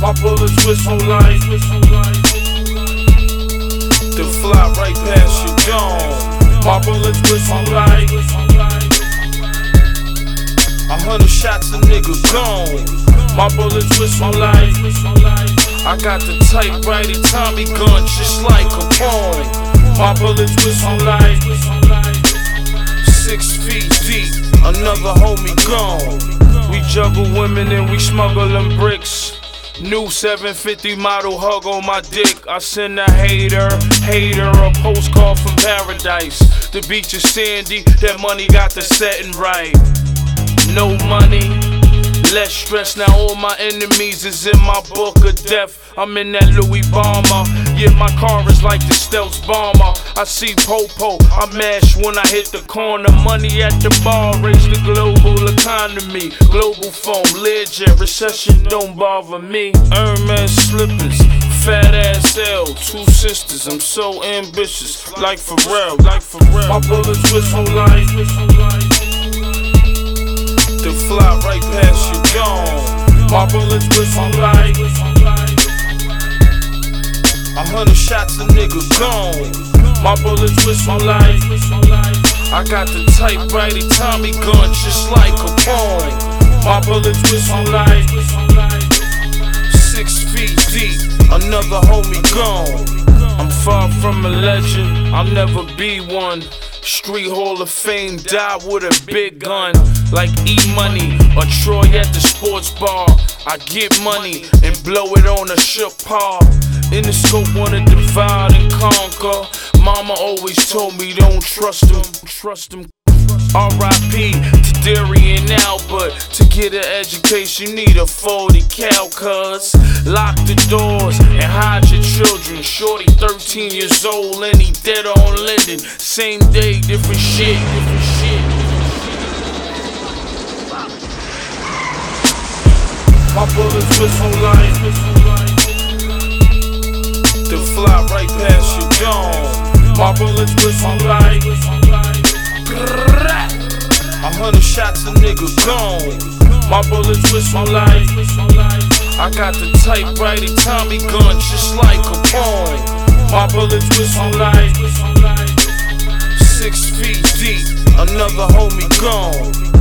My bullets whistle like to fly right past your dome. My bullets whistle like 100 shots a nigga gone. My bullets whistle like I got the type righty Tommy gun just like a poem. My bullets whistle like 6 feet deep, another homie gone. We juggle women and we smuggle them bricks. New 750 model hug on my dick. I send a hater a postcard from paradise. The beach is sandy, that money got the setting right. No money, less stress. Now all my enemies is in my book of death. I'm in that Louis Bomber. Yeah, my car is like the stealth bomber. I see Popo, I mash when I hit the corner. Money at the bar, raise the global economy. Global phone, legit, recession don't bother me. Hermes slippers, fat ass L, 2 sisters. I'm so ambitious, like Pharrell, like Pharrell. My bullets whistle like to fly right past your dome. My bullets whistle like 100 shots a nigga gone. My bullets whistle like I got the type righty Tommy gun just like a poem. My bullets whistle like 6 feet deep, another homie gone. I'm far from a legend, I'll never be one. Street Hall of Fame, die with a big gun. Like E-Money or Troy at the sports bar. I get money and blow it on a shook par. In the scope, wanna divide and conquer. Mama always told me don't trust them, R.I.P. to Darian Albert. To get an education, you need a 40 cal, cuz. Lock the doors and hide your children. Shorty 13 years old and he dead on Linden. Same day, different shit. My bullets whistle like to fly right past your dome. My bullets whistle like 100 shots a nigga gone. My bullets whistle like I got the type righty Tommy gun just like a poem. My bullets whistle like 6 feet deep, another homie gone.